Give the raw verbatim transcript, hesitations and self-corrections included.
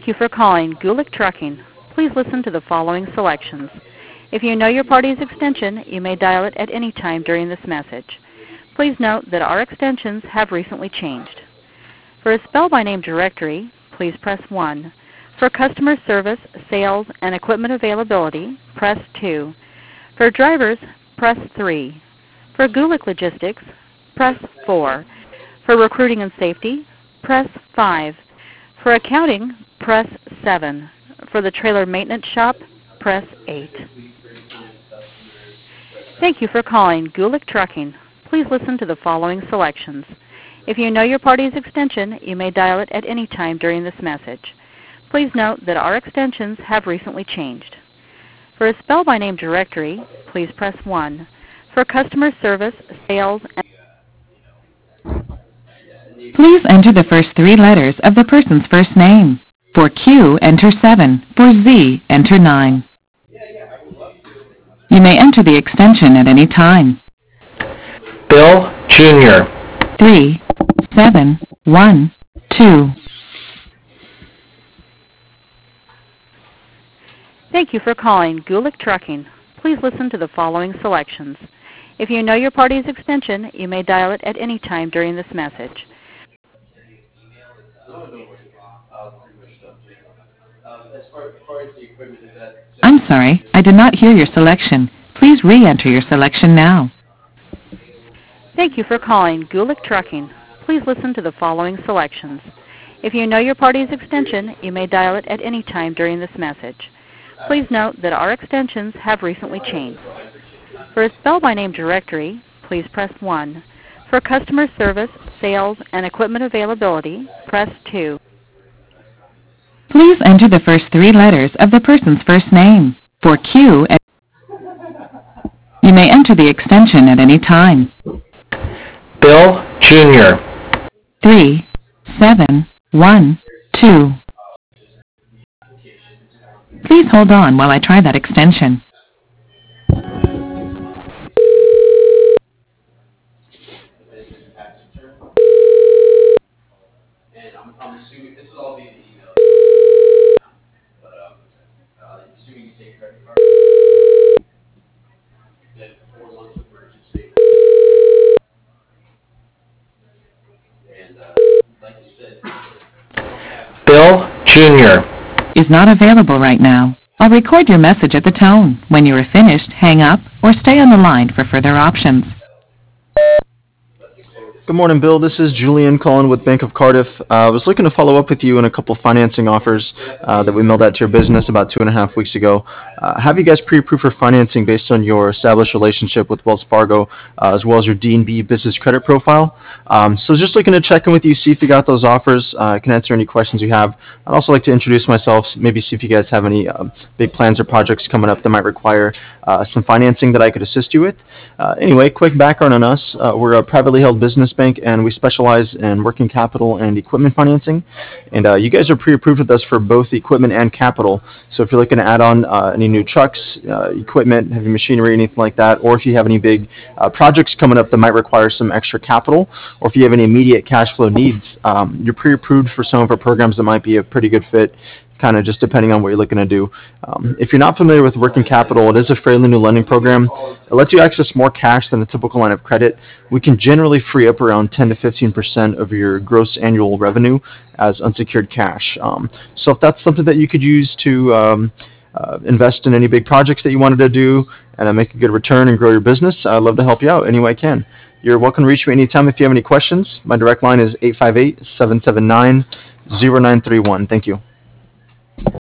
Thank you for calling Gulick Trucking. Please listen to the following selections. If you know your party's extension, you may dial it at any time during this message. Please note that our extensions have recently changed. For a spell by name directory, please press one. For customer service, sales, and equipment availability, press two. For drivers, press three. For Gulick Logistics, press four. For recruiting and safety, press five. For accounting, press seven. For the trailer maintenance shop, press eight. Thank you for calling Gulick Trucking. Please listen to the following selections. If you know your party's extension, you may dial it at any time during this message. Please note that our extensions have recently changed. For a spell by name directory, please press one. For customer service, sales, and please enter the first three letters of the person's first name. For Q, enter seven. For Z, enter nine. You may enter the extension at any time. Bill Junior three, seven, one, two. Thank you for calling Gulick Trucking. Please listen to the following selections. If you know your party's extension, you may dial it at any time during this message. I'm sorry, I did not hear your selection. Please re-enter your selection now. Thank you for calling Gulick Trucking. Please listen to the following selections. If you know your party's extension, you may dial it at any time during this message. Please note that our extensions have recently changed. For a spell by name directory, please press one. For customer service, sales, and equipment availability, press two. Please enter the first three letters of the person's first name. For Q, you may enter the extension at any time. Bill Junior three, seven, one, two. Please hold on while I try that extension. Bill Junior Is not available right now. I'll record your message at the tone. When you are finished, hang up or stay on the line for further options. Good morning, Bill. This is Julian calling with Bank of Cardiff. Uh, I was looking to follow up with you on a couple financing offers uh, that we mailed out to your business about two and a half weeks ago. Uh, have you guys pre-approved for financing based on your established relationship with Wells Fargo, uh, as well as your D and B business credit profile? Um, so just looking to check in with you, see if you got those offers. Uh, I can answer any questions you have. I'd also like to introduce myself, maybe see if you guys have any uh, big plans or projects coming up that might require uh, some financing that I could assist you with. Uh, anyway, quick background on us. Uh, we're a privately held business bank, and we specialize in working capital and equipment financing. And uh, you guys are pre-approved with us for both equipment and capital. So if you're looking to add on uh, any new trucks, uh, equipment, heavy machinery, anything like that, or if you have any big uh, projects coming up that might require some extra capital, or if you have any immediate cash flow needs, um, you're pre-approved for some of our programs that might be a pretty good fit, kind of just depending on what you're looking to do. Um, if you're not familiar with working capital, it is a fairly new lending program. It lets you access more cash than a typical line of credit. We can generally free up around ten to fifteen percent of your gross annual revenue as unsecured cash. Um, so if that's something that you could use to um, uh, invest in any big projects that you wanted to do and uh, make a good return and grow your business, I'd love to help you out any way I can. You're welcome to reach me anytime if you have any questions. My direct line is eight five eight, seven seven nine, zero nine three one. Thank you.